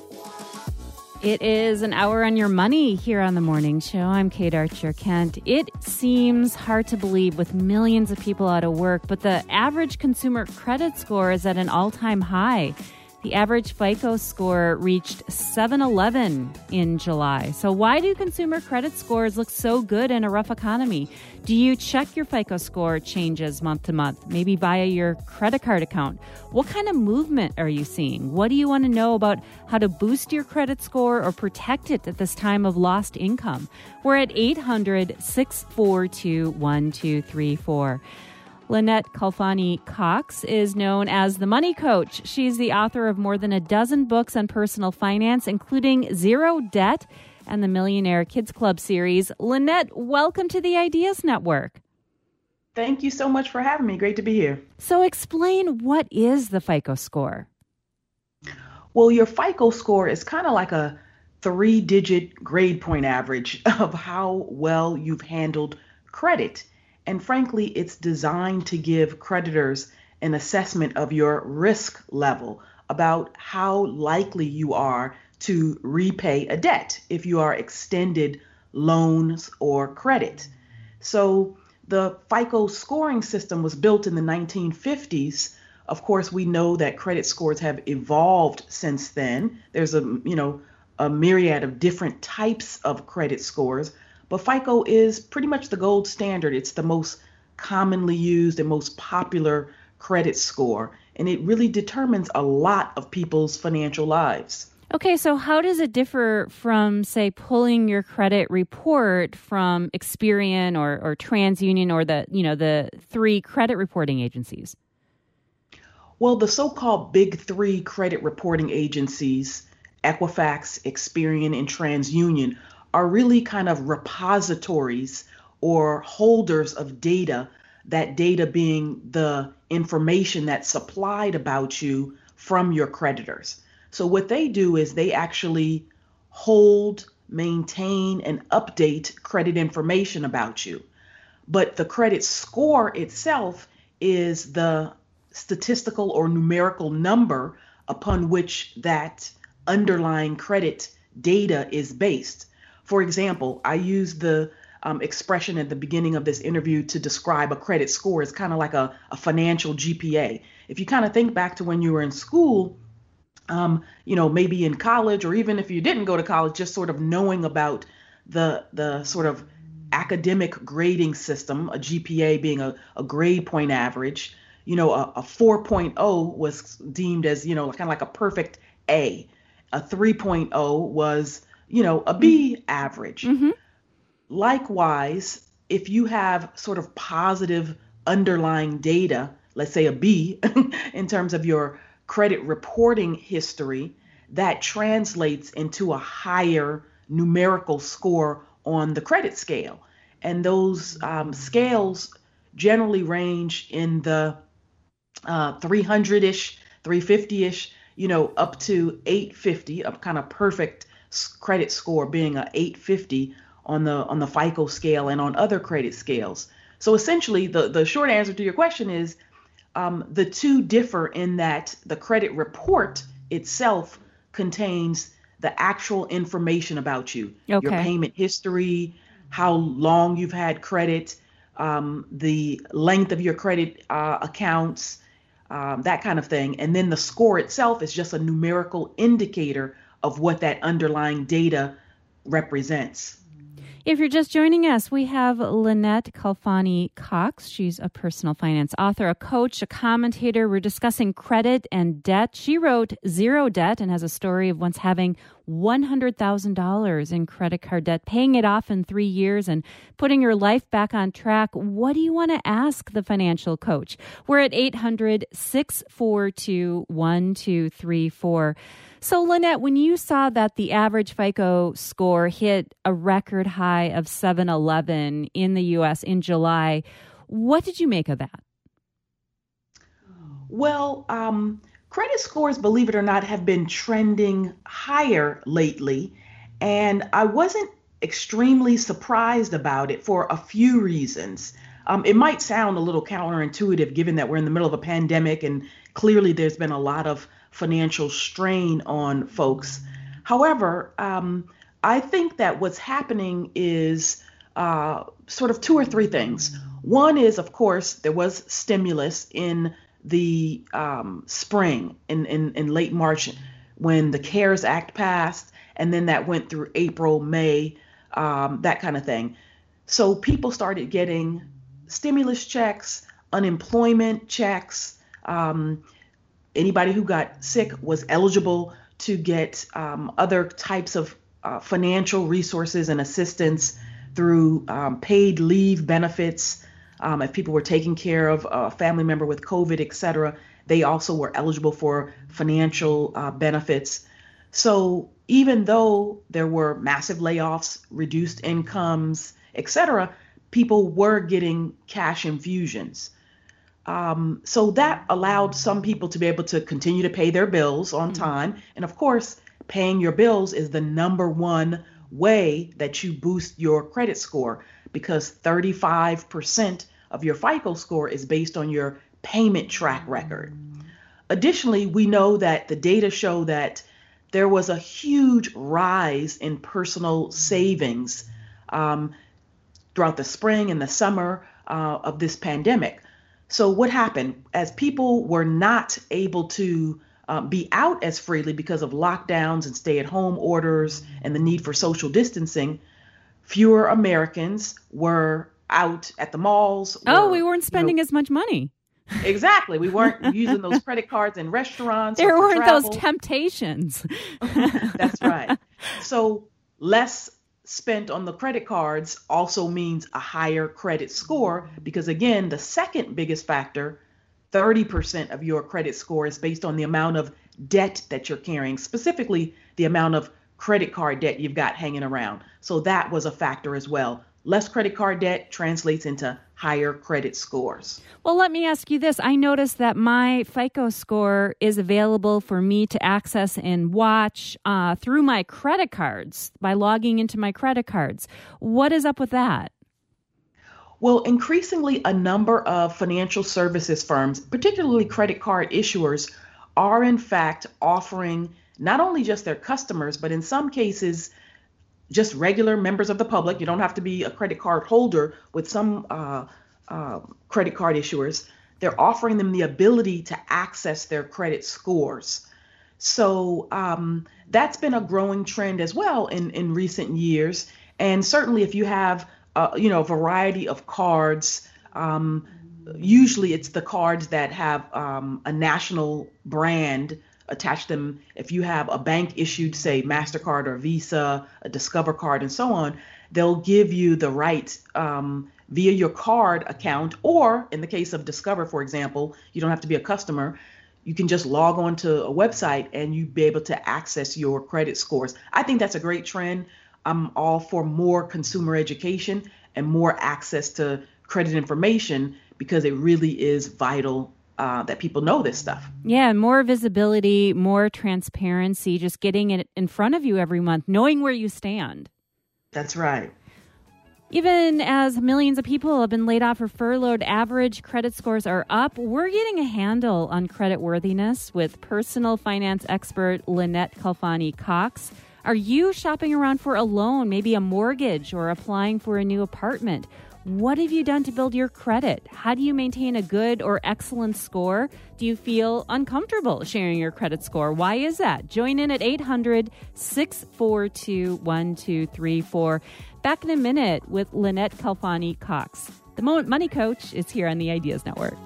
It is an hour on your money here on The Morning Show. I'm Kate Archer-Kent. It seems hard to believe with millions of people out of work, but the average consumer credit score is at an all-time high. The average FICO score reached 711 in July. So why do consumer credit scores look so good in a rough economy? Do you check your FICO score changes month to month, maybe via your credit card account? What kind of movement are you seeing? What do you want to know about how to boost your credit score or protect it at this time of lost income? We're at 800-642-1234. Lynette Khalfani-Cox is known as the Money Coach. She's the author of more than a dozen books on personal finance, including Zero Debt and the Millionaire Kids Club series. Lynette, welcome to the Ideas Network. Thank you so much for having me. Great to be here. So explain, what is the FICO score? Well, your FICO score is kind of like a 3-digit grade point average of how well you've handled credit. And frankly, it's designed to give creditors an assessment of your risk level about how likely you are to repay a debt if you are extended loans or credit. So the FICO scoring system was built in the 1950s. Of course, we know that credit scores have evolved since then. There's a myriad of different types of credit scores. But FICO is pretty much the gold standard. It's the most commonly used and most popular credit score, and it really determines a lot of people's financial lives. Okay, so how does it differ from, say, pulling your credit report from Experian or TransUnion or the three credit reporting agencies? Well, the so-called big three credit reporting agencies, Equifax, Experian, and TransUnion, are really kind of repositories or holders of data, that data being the information that's supplied about you from your creditors. So what they do is they actually hold, maintain, and update credit information about you. But the credit score itself is the statistical or numerical number upon which that underlying credit data is based. For example, I use the expression at the beginning of this interview to describe a credit score. It's kind of like a financial GPA. If you kind of think back to when you were in school, maybe in college, or even if you didn't go to college, just sort of knowing about the sort of academic grading system, a GPA being a grade point average, a 4.0 was deemed as, kind of like a perfect A. A 3.0 was a B average. Mm-hmm. Likewise, if you have sort of positive underlying data, let's say a B, in terms of your credit reporting history, that translates into a higher numerical score on the credit scale. And those scales generally range in the 300-ish, 350-ish, up to 850, a kind of perfect credit score being a 850 on the FICO scale and on other credit scales. So essentially, the short answer to your question is the two differ in that the credit report itself contains the actual information about you, your payment history, how long you've had credit, the length of your credit accounts, that kind of thing. And then the score itself is just a numerical indicator of what that underlying data represents. If you're just joining us, we have Lynette Khalfani-Cox. She's a personal finance author, a coach, a commentator. We're discussing credit and debt. She wrote Zero Debt and has a story of once having $100,000 in credit card debt, paying it off in 3 years and putting your life back on track. What do you want to ask the financial coach? We're at 800-642-1234. So, Lynette, when you saw that the average FICO score hit a record high of 711 in the U.S. in July, what did you make of that? Well, credit scores, believe it or not, have been trending higher lately, and I wasn't extremely surprised about it for a few reasons. It might sound a little counterintuitive given that we're in the middle of a pandemic and clearly there's been a lot of financial strain on folks. However, I think that what's happening is sort of two or three things. One is, of course, there was stimulus in the spring, in late March, when the CARES Act passed, and then that went through April, May, that kind of thing. So people started getting stimulus checks, unemployment checks. Anybody who got sick was eligible to get other types of financial resources and assistance through paid leave benefits. If people were taking care of a family member with COVID, et cetera, they also were eligible for financial benefits. So even though there were massive layoffs, reduced incomes, et cetera, people were getting cash infusions. So that allowed some people to be able to continue to pay their bills on time. And of course, paying your bills is the number one way that you boost your credit score, because 35% of your FICO score is based on your payment track record. Additionally, we know that the data show that there was a huge rise in personal savings throughout the spring and the summer of this pandemic. So what happened? As people were not able to be out as freely because of lockdowns and stay-at-home orders and the need for social distancing, fewer Americans were out at the malls. We weren't spending as much money. Exactly. We weren't using those credit cards in restaurants. There weren't those temptations. That's right. So less spent on the credit cards also means a higher credit score, because again, the second biggest factor, 30% of your credit score is based on the amount of debt that you're carrying, specifically the amount of credit card debt you've got hanging around. So that was a factor as well. Less credit card debt translates into higher credit scores. Well, let me ask you this. I noticed that my FICO score is available for me to access and watch through my credit cards by logging into my credit cards. What is up with that? Well, increasingly, a number of financial services firms, particularly credit card issuers, are in fact offering not only just their customers, but in some cases, just regular members of the public. You don't have to be a credit card holder with some credit card issuers. They're offering them the ability to access their credit scores. So that's been a growing trend as well in recent years. And certainly if you have a variety of cards, usually it's the cards that have a national brand attach them. If you have a bank issued, say, MasterCard or Visa, a Discover card, and so on, they'll give you the right via your card account, or in the case of Discover, for example, you don't have to be a customer. You can just log on to a website and you'll be able to access your credit scores. I think that's a great trend. I'm all for more consumer education and more access to credit information, because it really is vital that people know this stuff. Yeah, more visibility, more transparency, just getting it in front of you every month, knowing where you stand. That's right. Even as millions of people have been laid off or furloughed, average credit scores are up. We're getting a handle on credit worthiness with personal finance expert Lynette Khalfani-Cox. Are you shopping around for a loan, maybe a mortgage, or applying for a new apartment? What have you done to build your credit? How do you maintain a good or excellent score? Do you feel uncomfortable sharing your credit score? Why is that? Join in at 800-642-1234. Back in a minute with Lynette Khalfani-Cox. The Money Coach is here on the Ideas Network.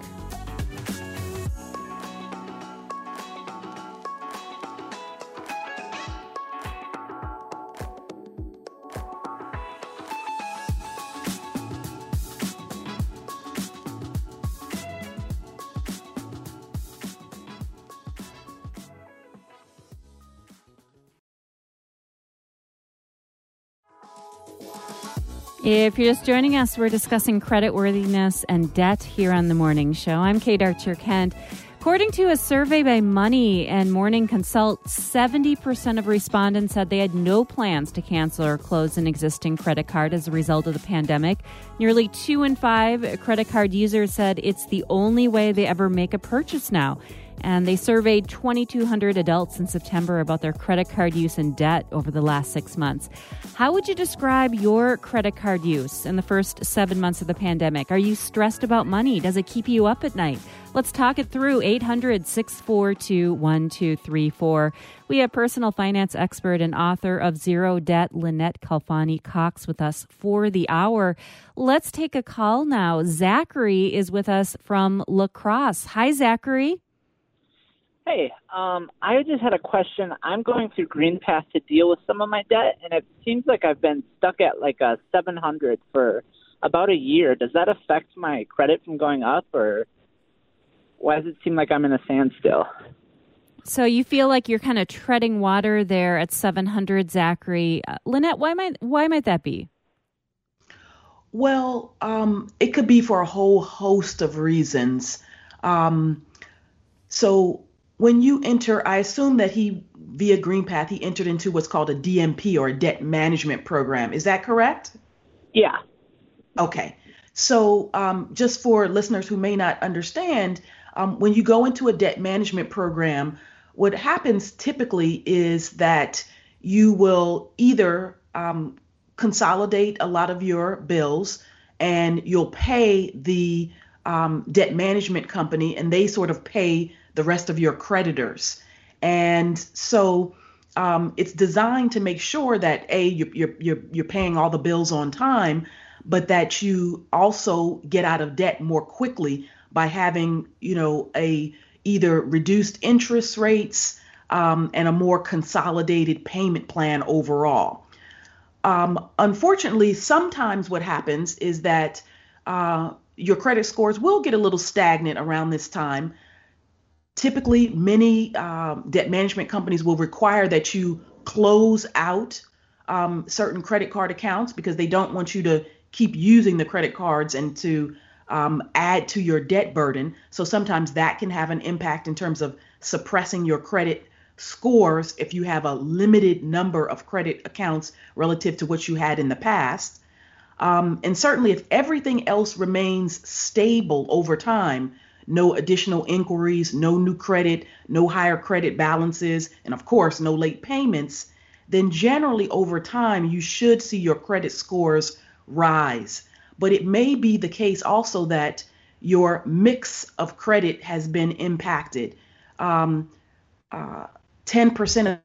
If you're just joining us, we're discussing creditworthiness and debt here on The Morning Show. I'm Kate Archer-Kent. According to a survey by Money and Morning Consult, 70% of respondents said they had no plans to cancel or close an existing credit card as a result of the pandemic. Nearly 2 in 5 credit card users said it's the only way they ever make a purchase now. And they surveyed 2,200 adults in September about their credit card use and debt over the last 6 months. How would you describe your credit card use in the first 7 months of the pandemic? Are you stressed about money? Does it keep you up at night? Let's talk it through. 800-642-1234. We have personal finance expert and author of Zero Debt, Lynette Khalfani-Cox, with us for the hour. Let's take a call now. Zachary is with us from La Crosse. Hi, Zachary. Hey, I just had a question. I'm going through GreenPath to deal with some of my debt, and it seems like I've been stuck at like a 700 for about a year. Does that affect my credit from going up, or why does it seem like I'm in a standstill? So you feel like you're kind of treading water there at 700, Zachary. Lynette, why might that be? Well, it could be for a whole host of reasons. So when you enter, I assume that via GreenPath, he entered into what's called a DMP, or a debt management program. Is that correct? Yeah. Okay. So just for listeners who may not understand, when you go into a debt management program, what happens typically is that you will either consolidate a lot of your bills, and you'll pay the debt management company, and they sort of pay the rest of your creditors. And so it's designed to make sure that you're paying all the bills on time, but that you also get out of debt more quickly by having, either reduced interest rates and a more consolidated payment plan overall. Unfortunately, sometimes what happens is that your credit scores will get a little stagnant around this time. Typically, many debt management companies will require that you close out certain credit card accounts, because they don't want you to keep using the credit cards and to add to your debt burden. So sometimes that can have an impact in terms of suppressing your credit scores if you have a limited number of credit accounts relative to what you had in the past. And certainly if everything else remains stable over time, no additional inquiries, no new credit, no higher credit balances, and of course, no late payments, then generally over time, you should see your credit scores rise. But it may be the case also that your mix of credit has been impacted. 10% of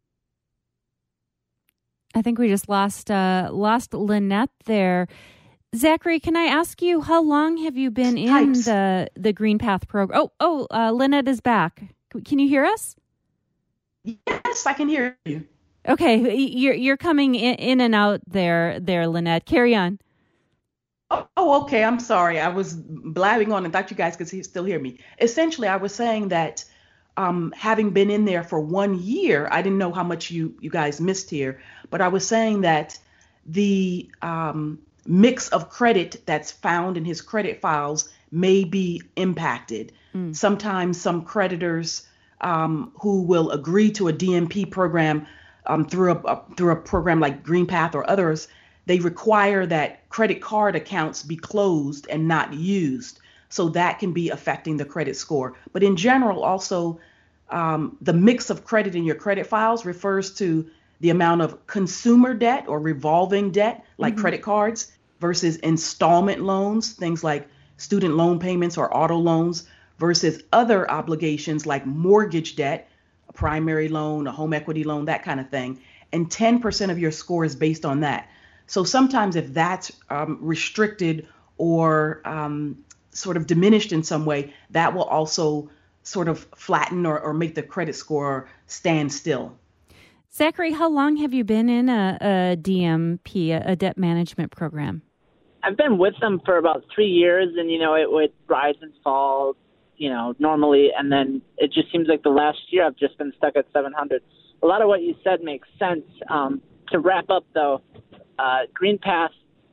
I think we just lost Lynette there. Zachary, can I ask you, how long have you been in the GreenPath program? Lynette is back. Can you hear us? Yes, I can hear you. Okay, you're coming in and out there, Lynette. Carry on. Oh, okay. I'm sorry. I was blabbing on and thought you guys could still hear me. Essentially, I was saying that having been in there for 1 year, I didn't know how much you guys missed here, but I was saying that the mix of credit that's found in his credit files may be impacted. Sometimes some creditors who will agree to a DMP program through a program like GreenPath or others, they require that credit card accounts be closed and not used. So that can be affecting the credit score. But in general, also, the mix of credit in your credit files refers to the amount of consumer debt or revolving debt, like credit cards, versus installment loans, things like student loan payments or auto loans, versus other obligations like mortgage debt, a primary loan, a home equity loan, that kind of thing. And 10% of your score is based on that. So sometimes if that's restricted or sort of diminished in some way, that will also sort of flatten or make the credit score stand still. Zachary, how long have you been in a DMP, a debt management program? I've been with them for about 3 years, and, it would rise and fall, normally. And then it just seems like the last year I've just been stuck at 700. A lot of what you said makes sense. To wrap up, though, GreenPath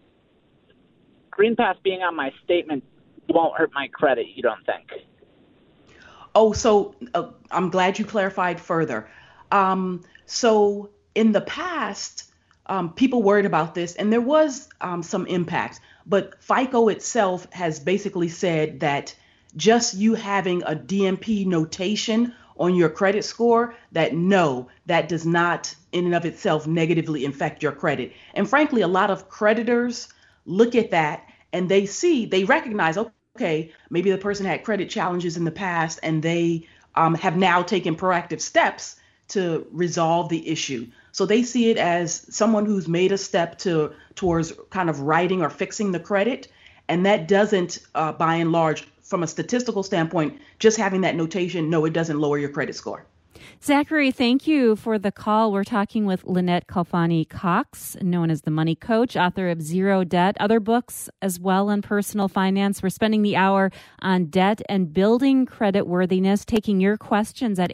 being on my statement won't hurt my credit, you don't think? Oh, so I'm glad you clarified further. So in the past, people worried about this, and there was some impact. But FICO itself has basically said that just you having a DMP notation on your credit score, that no, that does not in and of itself negatively affect your credit. And frankly, a lot of creditors look at that and they recognize, okay, maybe the person had credit challenges in the past and they have now taken proactive steps to resolve the issue. So they see it as someone who's made a step towards kind of righting or fixing the credit. And that doesn't, by and large, from a statistical standpoint, just having that notation, no, it doesn't lower your credit score. Zachary, thank you for the call. We're talking with Lynette Khalfani Cox, known as the Money Coach, author of Zero Debt, other books as well on personal finance. We're spending the hour on debt and building credit worthiness, taking your questions at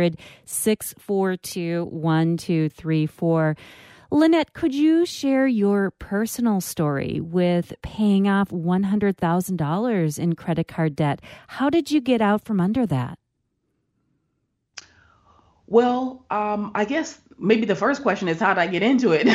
800-642-1234. Lynette, could you share your personal story with paying off $100,000 in credit card debt? How did you get out from under that? Well, I guess maybe the first question is how did I get into it?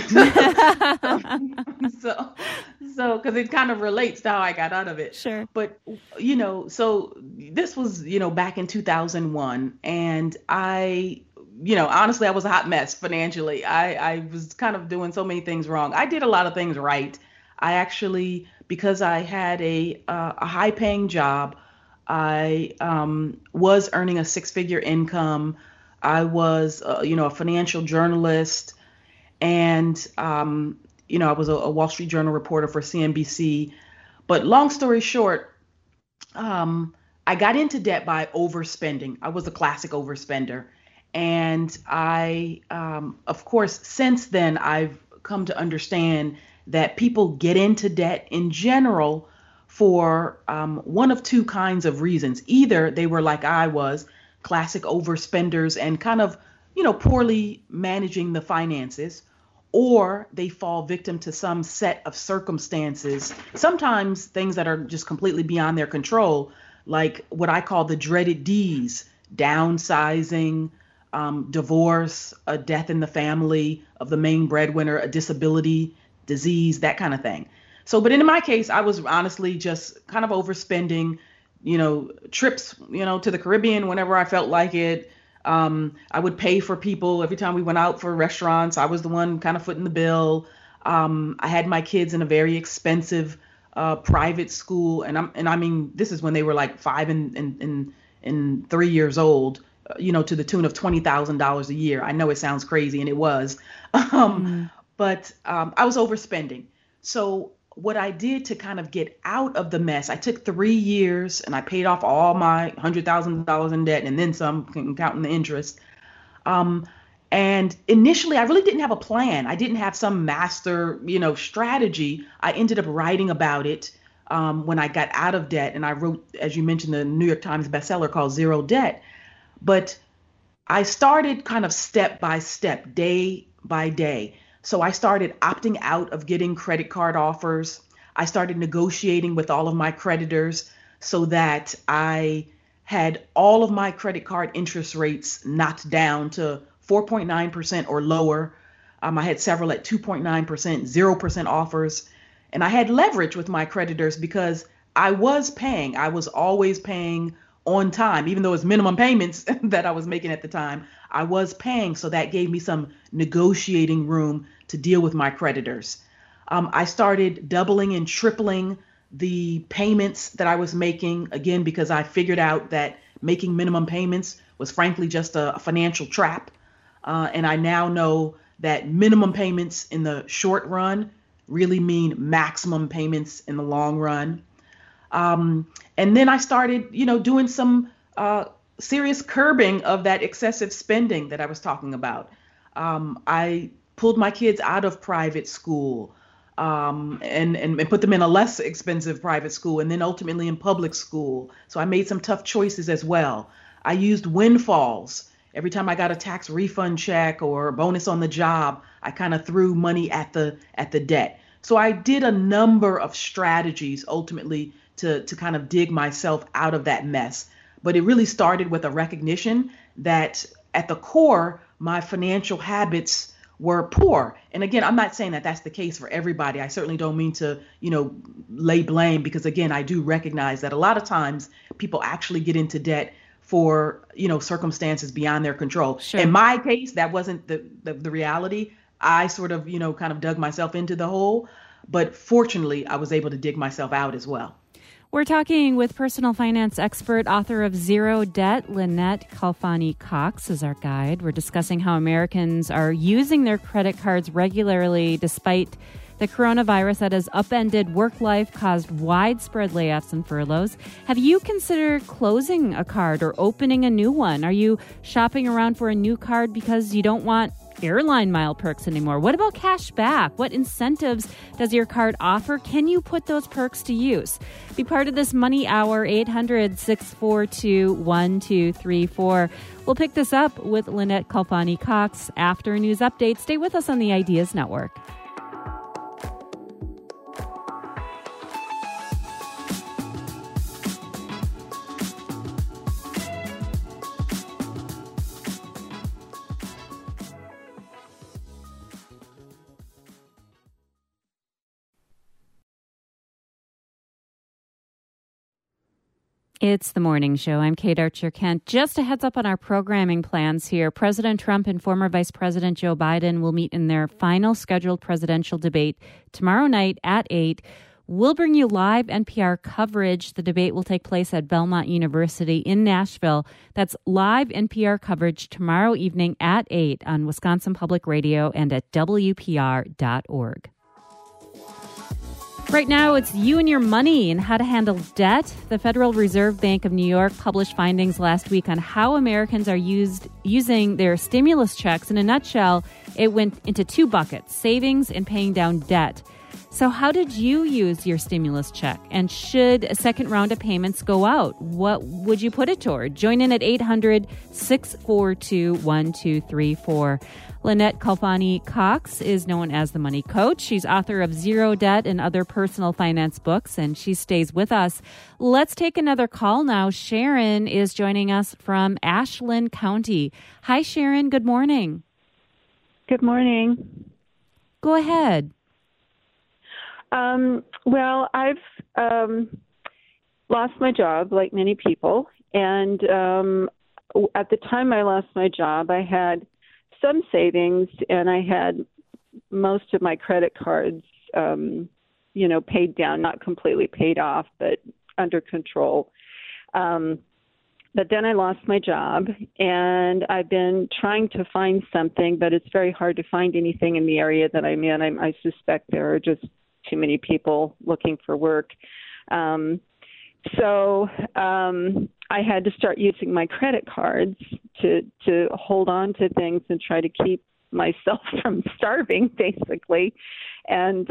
So, because it kind of relates to how I got out of it. Sure. But, so this was, back in 2001. And honestly, I was a hot mess financially. I was kind of doing so many things wrong. I did a lot of things right. I actually, because I had a high paying job, I was earning a six-figure income. I was, a financial journalist, and, I was a Wall Street Journal reporter for CNBC. But long story short, I got into debt by overspending. I was a classic overspender. And I, of course, since then, I've come to understand that people get into debt in general for one of two kinds of reasons. Either they were like I was, classic overspenders and kind of, poorly managing the finances, or they fall victim to some set of circumstances, sometimes things that are just completely beyond their control, like what I call the dreaded Ds, downsizing, divorce, a death in the family of the main breadwinner, a disability, disease, that kind of thing. So, but in my case, I was honestly just kind of overspending, trips, to the Caribbean whenever I felt like it. I would pay for people every time we went out for restaurants. I was the one kind of footing the bill. I had my kids in a very expensive private school, and I mean, this is when they were like 5 and 3 years old. To the tune of $20,000 a year. I know it sounds crazy, and it was, but I was overspending. So what I did to kind of get out of the mess, I took 3 years and I paid off all my $100,000 in debt and then some, counting the interest. And initially, I really didn't have a plan. I didn't have some master, strategy. I ended up writing about it when I got out of debt, and I wrote, as you mentioned, the New York Times bestseller called Zero Debt. But I started kind of step by step, day by day. So I started opting out of getting credit card offers. I started negotiating with all of my creditors so that I had all of my credit card interest rates knocked down to 4.9% or lower. I had several at 2.9%, 0% offers. And I had leverage with my creditors because I was always paying on time, even though it's minimum payments that I was making at the time. I was paying, so that gave me some negotiating room to deal with my creditors. I started doubling and tripling the payments that I was making, again, because I figured out that making minimum payments was frankly just a financial trap. And I now know that minimum payments in the short run really mean maximum payments in the long run. And then I started, doing some serious curbing of that excessive spending that I was talking about. I pulled my kids out of private school and put them in a less expensive private school, and then ultimately in public school. So I made some tough choices as well. I used windfalls. Every time I got a tax refund check or a bonus on the job, I kind of threw money at the debt. So I did a number of strategies ultimately to kind of dig myself out of that mess. But it really started with a recognition that at the core, my financial habits were poor. And again, I'm not saying that that's the case for everybody. I certainly don't mean to, lay blame, because again, I do recognize that a lot of times people actually get into debt for, circumstances beyond their control. Sure. In my case, that wasn't the reality. I sort of, kind of dug myself into the hole, but fortunately, I was able to dig myself out as well. We're talking with personal finance expert, author of Zero Debt, Lynette Khalfani-Cox is our guide. We're discussing how Americans are using their credit cards regularly despite the coronavirus that has upended work life, caused widespread layoffs and furloughs. Have you considered closing a card or opening a new one? Are you shopping around for a new card because you don't want airline mile perks anymore? What about cash back? What incentives does your card offer? Can you put those perks to use? Be part of this Money Hour, 800-642-1234. We'll pick this up with Lynette Khalfani-Cox after a news update. Stay with us on the Ideas Network. It's the morning show. I'm Kate Archer-Kent. Just a heads up on our programming plans here. President Trump and former Vice President Joe Biden will meet in their final scheduled presidential debate tomorrow night at 8. We'll bring you live NPR coverage. The debate will take place at Belmont University in Nashville. That's live NPR coverage tomorrow evening at 8 on Wisconsin Public Radio and at WPR.org. Right now, it's you and your money and how to handle debt. The Federal Reserve Bank of New York published findings last week on how Americans are using their stimulus checks. In a nutshell, it went into two buckets, savings and paying down debt. So how did you use your stimulus check? And should a second round of payments go out, what would you put it toward? Join in at 800-642-1234. Lynette Khalfani-Cox is known as the Money Coach. She's author of Zero Debt and other personal finance books, and she stays with us. Let's take another call now. Sharon is joining us from Ashland County. Hi, Sharon. Good morning. Good morning. Go ahead. Well, I've lost my job, like many people, and at the time I lost my job, I had some savings, and I had most of my credit cards, paid down, not completely paid off, but under control. But then I lost my job, and I've been trying to find something, but it's very hard to find anything in the area that I'm in. I suspect there are just too many people looking for work. So I had to start using my credit cards to hold on to things and try to keep myself from starving, basically. And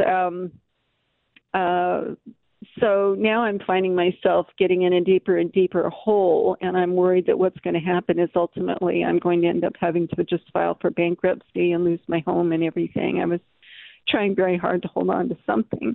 so now I'm finding myself getting in a deeper and deeper hole, and I'm worried that what's going to happen is ultimately I'm going to end up having to just file for bankruptcy and lose my home and everything. I was trying very hard to hold on to something.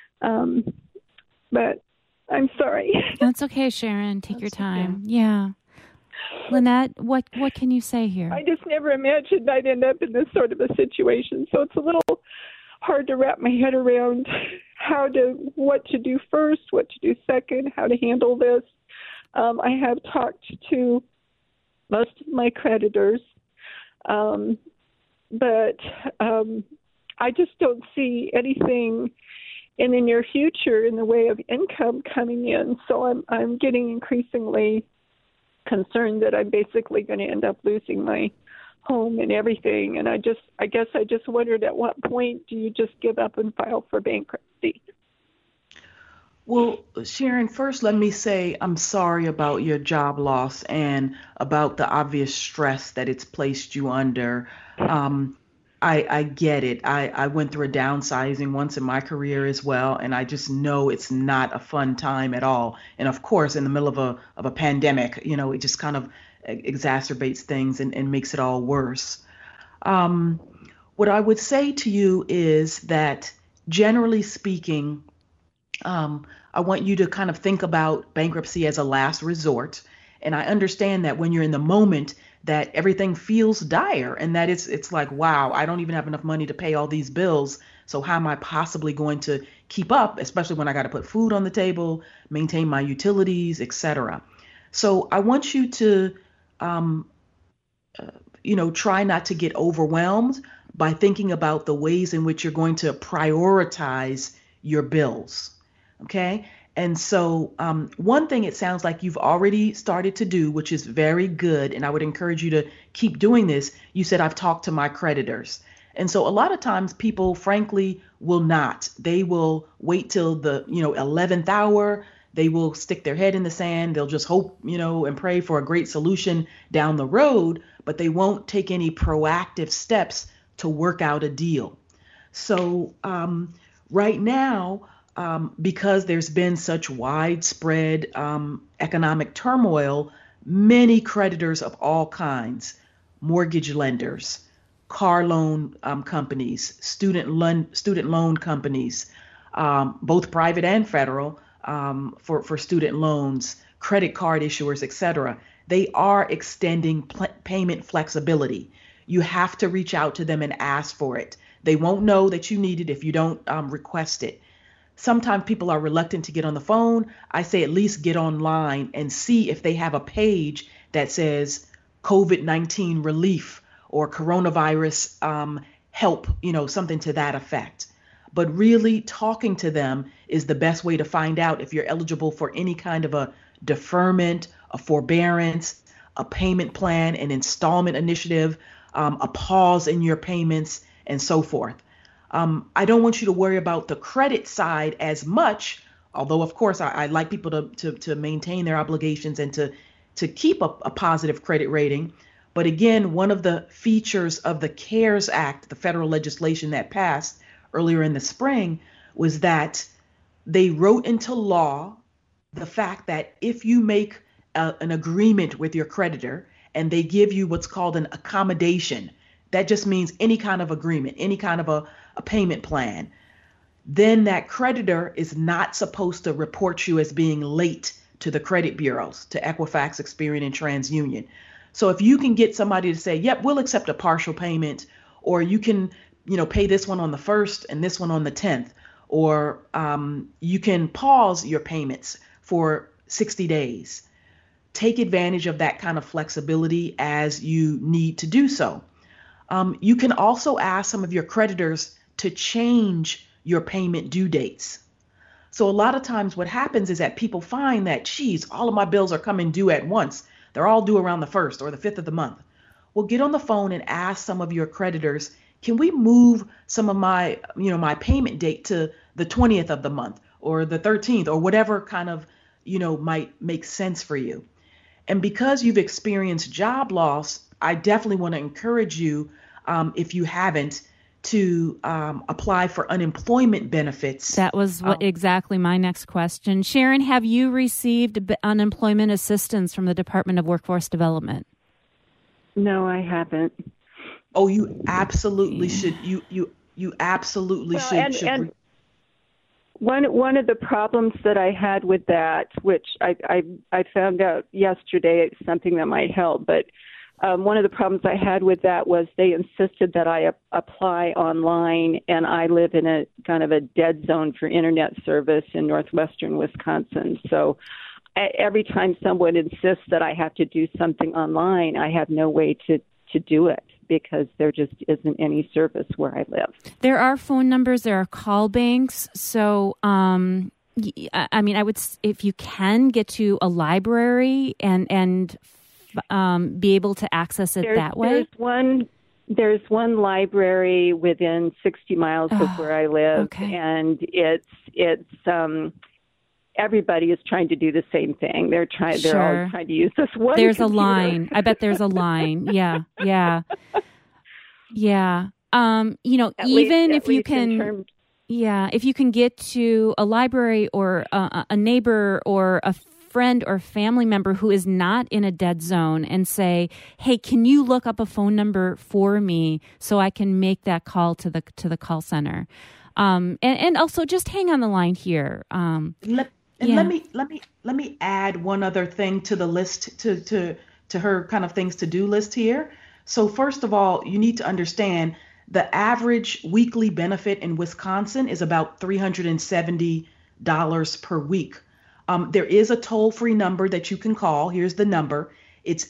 But I'm sorry. That's okay, Sharon. Take your time. Okay. Yeah. Lynette, what can you say here? I just never imagined I'd end up in this sort of a situation. So it's a little hard to wrap my head around what to do first, what to do second, how to handle this. I have talked to most of my creditors, but I just don't see anything in the near future in the way of income coming in. So I'm getting increasingly concerned that I'm basically going to end up losing my home and everything. And I guess I just wondered, at what point do you just give up and file for bankruptcy? Well, Sharon, first let me say I'm sorry about your job loss and about the obvious stress that it's placed you under. I get it. I went through a downsizing once in my career as well, and I just know it's not a fun time at all. And of course, in the middle of a pandemic, it just kind of exacerbates things and makes it all worse. What I would say to you is that, generally speaking, I want you to kind of think about bankruptcy as a last resort. And I understand that when you're in the moment, that everything feels dire and that it's like, wow, I don't even have enough money to pay all these bills. So how am I possibly going to keep up, especially when I got to put food on the table, maintain my utilities, etc. So I want you to, try not to get overwhelmed by thinking about the ways in which you're going to prioritize your bills. Okay. And so one thing it sounds like you've already started to do, which is very good, and I would encourage you to keep doing this. You said, I've talked to my creditors. And so a lot of times people, frankly, will not. They will wait till the 11th hour. They will stick their head in the sand. They'll just hope, and pray for a great solution down the road, but they won't take any proactive steps to work out a deal. So right now, because there's been such widespread economic turmoil, many creditors of all kinds, mortgage lenders, car loan companies, student loan companies, both private and federal, for student loans, credit card issuers, etc. They are extending payment flexibility. You have to reach out to them and ask for it. They won't know that you need it if you don't request it. Sometimes people are reluctant to get on the phone. I say at least get online and see if they have a page that says COVID-19 relief or coronavirus help, something to that effect. But really talking to them is the best way to find out if you're eligible for any kind of a deferment, a forbearance, a payment plan, an installment initiative, a pause in your payments, and so forth. I don't want you to worry about the credit side as much, although, of course, I like people to maintain their obligations and to keep a positive credit rating. But again, one of the features of the CARES Act, the federal legislation that passed earlier in the spring, was that they wrote into law the fact that if you make an agreement with your creditor and they give you what's called an accommodation, that just means any kind of agreement, any kind of a payment plan, then that creditor is not supposed to report you as being late to the credit bureaus, to Equifax, Experian, and TransUnion. So if you can get somebody to say, yep, we'll accept a partial payment, or you can, pay this one on the 1st and this one on the 10th, or you can pause your payments for 60 days. Take advantage of that kind of flexibility as you need to do so. You can also ask some of your creditors to change your payment due dates. So a lot of times what happens is that people find that, geez, all of my bills are coming due at once. They're all due around the 1st or the 5th of the month. Well, get on the phone and ask some of your creditors, can we move some of my, my payment date to the 20th of the month or the 13th or whatever kind of, might make sense for you. And because you've experienced job loss, I definitely want to encourage you, if you haven't, to apply for unemployment benefits. That was exactly my next question. Sharon, have you received unemployment assistance from the Department of Workforce Development? No, I haven't. Oh, you absolutely should. You absolutely should. And one of the problems that I had with that, which I found out yesterday, it's something that might help, but one of the problems I had with that was they insisted that I apply online, and I live in a kind of a dead zone for internet service in northwestern Wisconsin. So every time someone insists that I have to do something online, I have no way to do it because there just isn't any service where I live. There are phone numbers, there are call banks. So, I mean, I would, if you can, get to a library and be able to access it that way. There's one library within 60 miles of where I live, okay. And it's everybody is trying to do the same thing. They're all trying to use this one. There's computer. A line. I bet there's a line. Yeah. Even if you can, if you can get to a library or a neighbor or a friend or family member who is not in a dead zone and say, hey, can you look up a phone number for me so I can make that call to the call center? And also just hang on the line here. Let me add one other thing to the list to to her kind of things to do list here. So first of all, you need to understand the average weekly benefit in Wisconsin is about $370 per week. There is a toll-free number that you can call. Here's the number. It's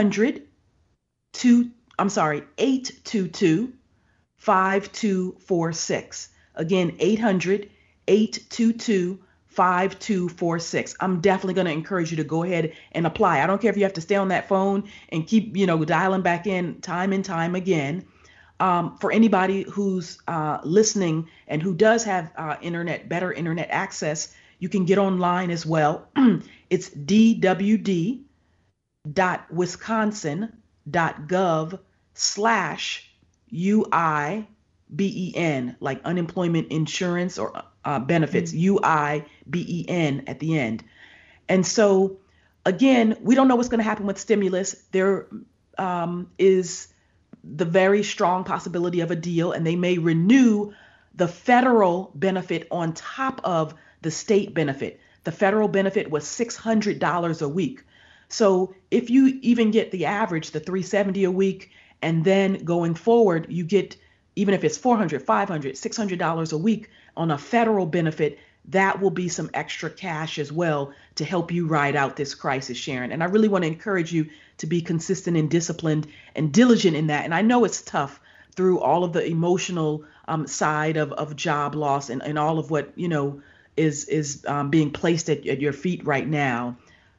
822-5246. Again, 800-822-5246. I'm definitely going to encourage you to go ahead and apply. I don't care if you have to stay on that phone and keep, dialing back in time and time again. For anybody who's listening and who does have better internet access, you can get online as well. It's dwd.wisconsin.gov/UIBEN, like unemployment insurance or benefits, UIBEN at the end. And so, again, we don't know what's going to happen with stimulus. There is the very strong possibility of a deal, and they may renew the federal benefit on top of the state benefit. The federal benefit was $600 a week. So if you even get the average, the $370 a week, and then going forward, you get, even if it's $400, $500, $600 a week on a federal benefit, that will be some extra cash as well to help you ride out this crisis, Sharon. And I really want to encourage you to be consistent and disciplined and diligent in that. And I know it's tough through all of the emotional side of job loss and all of what, is being placed at your feet right now.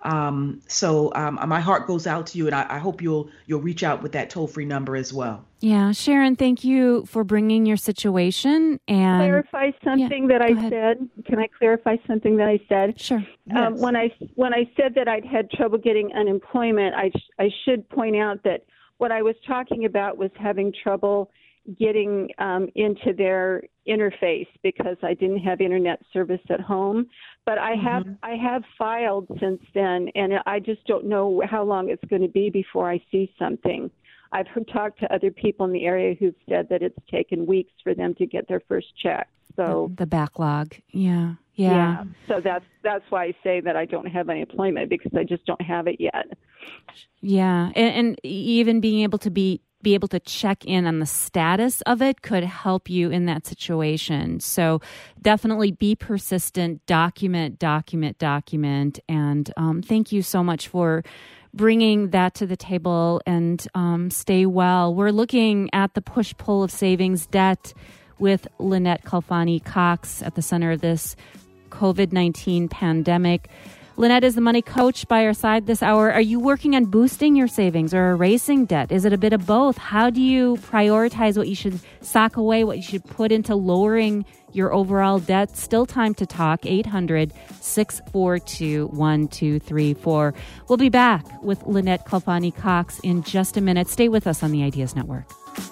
So my heart goes out to you, and I hope you'll reach out with that toll-free number as well. Yeah, Sharon, thank you for bringing your situation and clarify something that I said. Can I clarify something that I said? Sure. Yes. When I said that I'd had trouble getting unemployment, I should point out that what I was talking about was having trouble getting into their interface because I didn't have internet service at home. But I have filed since then, and I just don't know how long it's going to be before I see something. I've talked to other people in the area who've said that it's taken weeks for them to get their first check. So the backlog, yeah. So that's why I say that I don't have any employment, because I just don't have it yet. Yeah, and even being able to be able to check in on the status of it could help you in that situation. So definitely be persistent, document, and thank you so much for bringing that to the table, and stay well. We're looking at the push-pull of savings debt with Lynette Khalfani-Cox at the center of this COVID-19 pandemic. Lynette is the money coach by our side this hour. Are you working on boosting your savings or erasing debt? Is it a bit of both? How do you prioritize what you should sock away, what you should put into lowering your overall debt? Still time to talk. 800-642-1234. We'll be back with Lynette Khalfani-Cox in just a minute. Stay with us on the Ideas Network.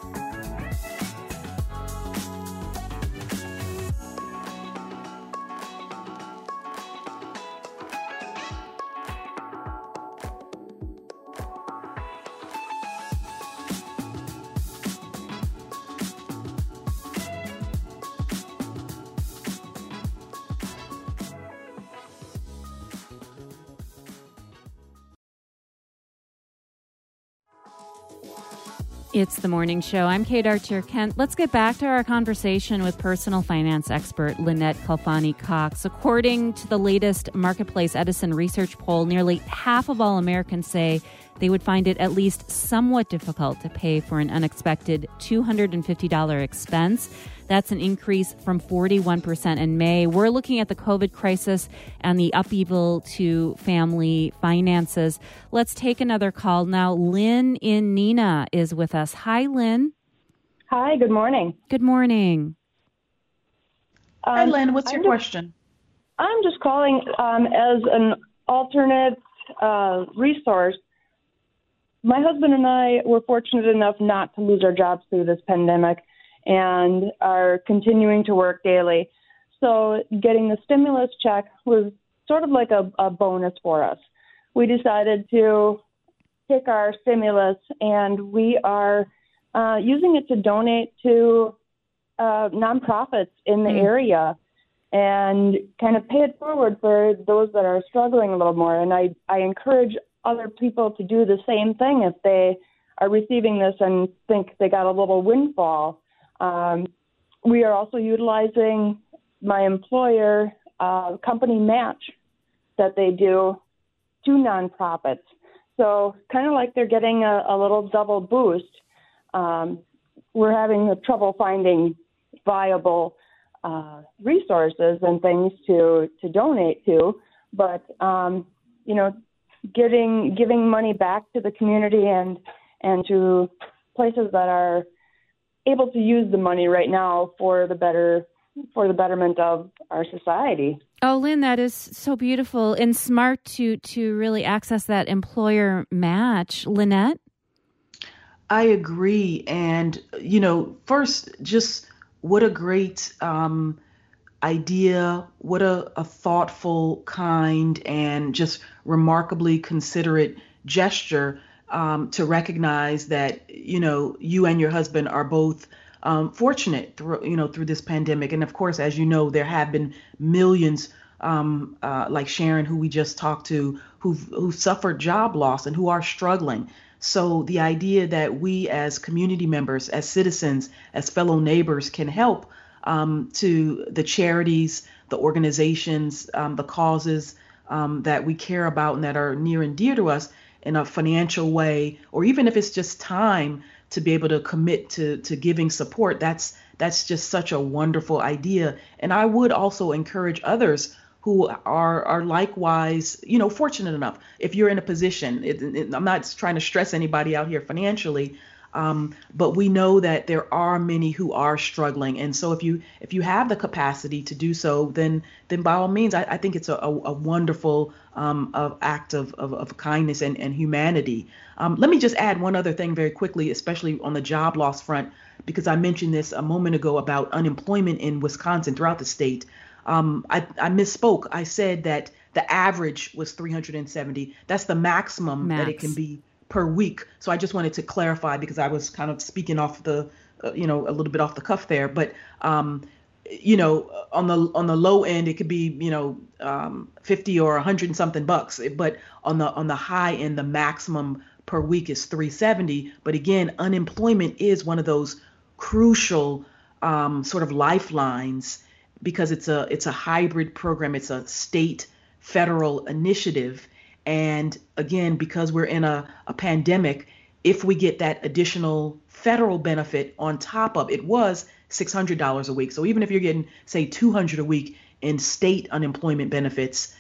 It's the morning show. I'm Kate Archer-Kent. Let's get back to our conversation with personal finance expert Lynette Khalfani-Cox. According to the latest Marketplace Edison research poll, nearly half of all Americans say they would find it at least somewhat difficult to pay for an unexpected $250 expense. That's an increase from 41% in May. We're looking at the COVID crisis and the upheaval to family finances. Let's take another call now. Lynn in Neenah is with us. Hi, Lynn. Hi, good morning. Good morning. Hi, Lynn. What's your question? I'm just calling as an alternate resource. My husband and I were fortunate enough not to lose our jobs through this pandemic and are continuing to work daily. So getting the stimulus check was sort of like a bonus for us. We decided to pick our stimulus, and we are using it to donate to nonprofits in the area and kind of pay it forward for those that are struggling a little more. And I encourage other people to do the same thing if they are receiving this and think they got a little windfall. We are also utilizing my employer company match that they do to nonprofits. So kind of like they're getting a little double boost. We're having trouble finding viable resources and things to donate to, but giving money back to the community and to places that are able to use the money right now for the betterment of our society. Oh, Lynn, that is so beautiful and smart to really access that employer match. Lynette? I agree. And, first, just what a great idea, what a thoughtful, kind, and just remarkably considerate gesture to recognize that, you and your husband are both fortunate through this pandemic. And of course, as you know, there have been millions like Sharon, who we just talked to, who've suffered job loss and who are struggling. So the idea that we as community members, as citizens, as fellow neighbors can help to the charities, the organizations, the causes that we care about and that are near and dear to us in a financial way, or even if it's just time to be able to commit to giving support, that's just such a wonderful idea. And I would also encourage others who are likewise, fortunate enough. If you're in a position, I'm not trying to stress anybody out here financially, but we know that there are many who are struggling. And so if you have the capacity to do so, then by all means, I think it's a wonderful act of kindness and humanity. Let me just add one other thing very quickly, especially on the job loss front, because I mentioned this a moment ago about unemployment in Wisconsin throughout the state. I misspoke. I said that the average was 370. That's the maximum that it can be per week. So I just wanted to clarify because I was kind of speaking off the, a little bit off the cuff there. But, on the low end, it could be, 50 or 100 and something bucks. But on the high end, the maximum per week is 370. But again, unemployment is one of those crucial sort of lifelines, because it's a hybrid program. It's a state federal initiative. And again, because we're in a pandemic, if we get that additional federal benefit on top of it, was $600 a week. So even if you're getting, say, $200 a week in state unemployment benefits,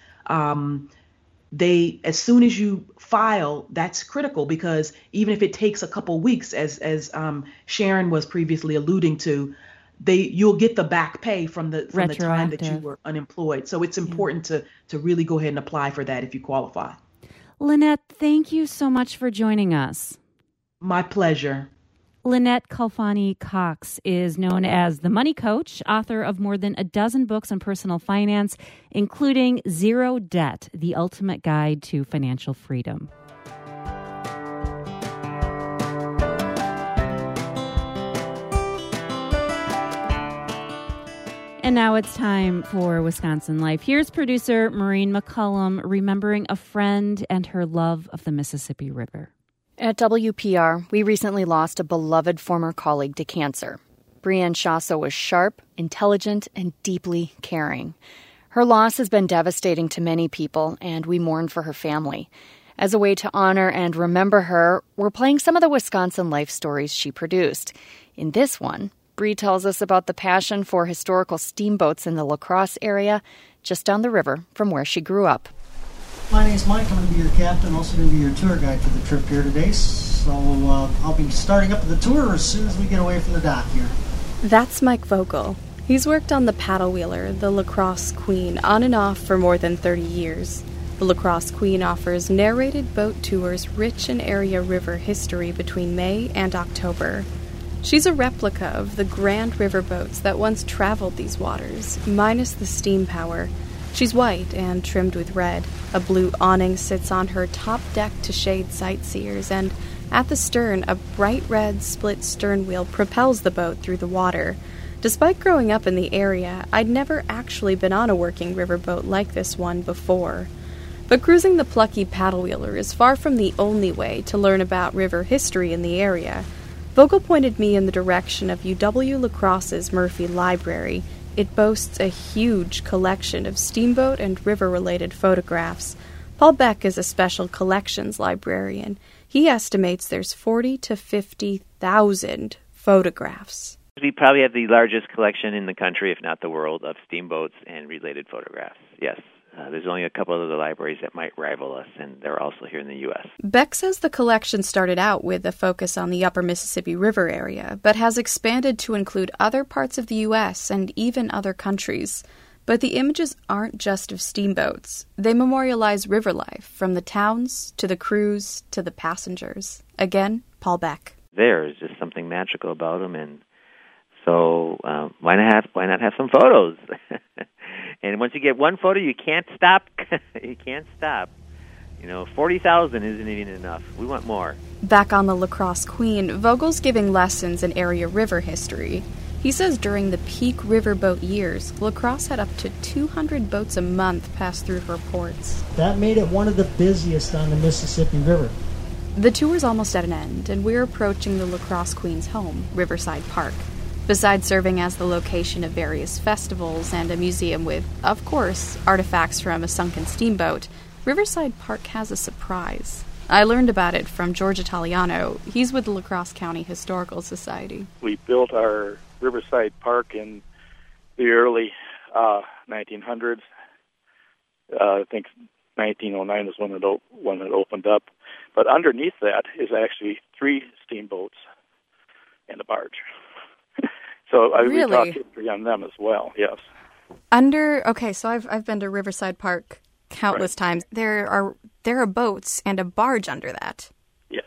as soon as you file, that's critical, because even if it takes a couple weeks, as Sharon was previously alluding to, you'll get the back pay from the time that you were unemployed. So it's important to really go ahead and apply for that if you qualify. Lynette, thank you so much for joining us. My pleasure. Lynette Khalfani-Cox is known as the Money Coach, author of more than a dozen books on personal finance, including Zero Debt, The Ultimate Guide to Financial Freedom. And now it's time for Wisconsin Life. Here's producer Maureen McCullum remembering a friend and her love of the Mississippi River. At WPR, we recently lost a beloved former colleague to cancer. Brianne Shasso was sharp, intelligent, and deeply caring. Her loss has been devastating to many people, and we mourn for her family. As a way to honor and remember her, we're playing some of the Wisconsin Life stories she produced. In this one, Bree tells us about the passion for historical steamboats in the La Crosse area, just down the river from where she grew up. My name's Mike. I'm going to be your captain, also going to be your tour guide for the trip here today. So I'll be starting up the tour as soon as we get away from the dock here. That's Mike Vogel. He's worked on the paddle wheeler, the La Crosse Queen, on and off for more than 30 years. The La Crosse Queen offers narrated boat tours rich in area river history between May and October. She's a replica of the grand riverboats that once traveled these waters, minus the steam power. She's white and trimmed with red. A blue awning sits on her top deck to shade sightseers, and at the stern, a bright red split stern wheel propels the boat through the water. Despite growing up in the area, I'd never actually been on a working riverboat like this one before. But cruising the plucky paddle wheeler is far from the only way to learn about river history in the area. Vogel pointed me in the direction of UW La Crosse's Murphy Library. It boasts a huge collection of steamboat and river-related photographs. Paul Beck is a special collections librarian. He estimates there's 40 to 50,000 photographs. We probably have the largest collection in the country, if not the world, of steamboats and related photographs. Yes. There's only a couple of other libraries that might rival us, and they're also here in the U.S. Beck says the collection started out with a focus on the upper Mississippi River area, but has expanded to include other parts of the U.S. and even other countries. But the images aren't just of steamboats. They memorialize river life, from the towns to the crews to the passengers. Again, Paul Beck. There's just something magical about them, and so why not have some photos? And once you get one photo, you can't stop. You can't stop. 40,000 isn't even enough. We want more. Back on the La Crosse Queen, Vogel's giving lessons in area river history. He says during the peak riverboat years, La Crosse had up to 200 boats a month pass through her ports. That made it one of the busiest on the Mississippi River. The tour's almost at an end, and we're approaching the La Crosse Queen's home, Riverside Park. Besides serving as the location of various festivals and a museum with, of course, artifacts from a sunken steamboat, Riverside Park has a surprise. I learned about it from George Italiano. He's with the La Crosse County Historical Society. We built our Riverside Park in the early 1900s. I think 1909 is when it opened up. But underneath that is actually 3 steamboats and a barge. So we talk history on them as well, yes. So I've been to Riverside Park countless times. There are boats and a barge under that. Yes.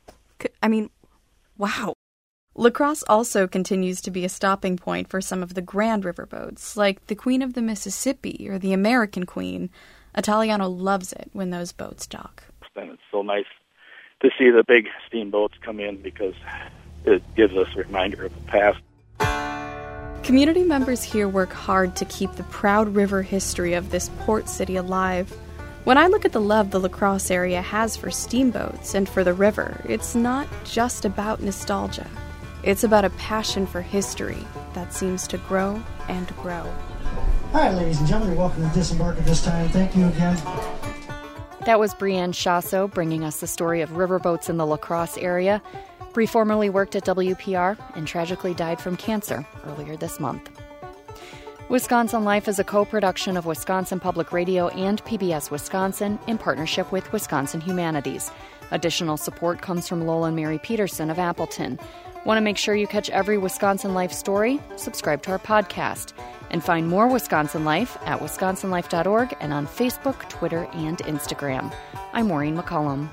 Wow. La Crosse also continues to be a stopping point for some of the grand riverboats, like the Queen of the Mississippi or the American Queen. Italiano loves it when those boats dock. And it's so nice to see the big steamboats come in because it gives us a reminder of the past. Community members here work hard to keep the proud river history of this port city alive. When I look at the love the La Crosse area has for steamboats and for the river, it's not just about nostalgia. It's about a passion for history that seems to grow and grow. All right, ladies and gentlemen, you're welcome to disembark at this time. Thank you again. That was Brianne Chasso bringing us the story of riverboats in the La Crosse area. Bree formerly worked at WPR and tragically died from cancer earlier this month. Wisconsin Life is a co-production of Wisconsin Public Radio and PBS Wisconsin in partnership with Wisconsin Humanities. Additional support comes from Lowell and Mary Peterson of Appleton. Want to make sure you catch every Wisconsin Life story? Subscribe to our podcast. And find more Wisconsin Life at wisconsinlife.org and on Facebook, Twitter, and Instagram. I'm Maureen McCullum.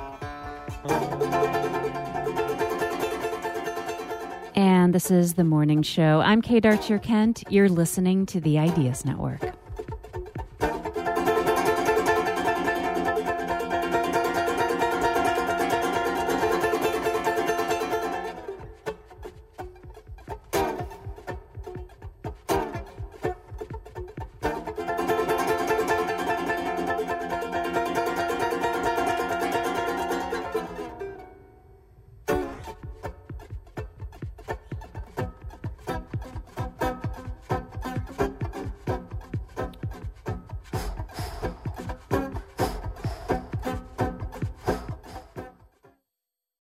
And this is The Morning Show. I'm Kate Archer-Kent. You're listening to the Ideas Network.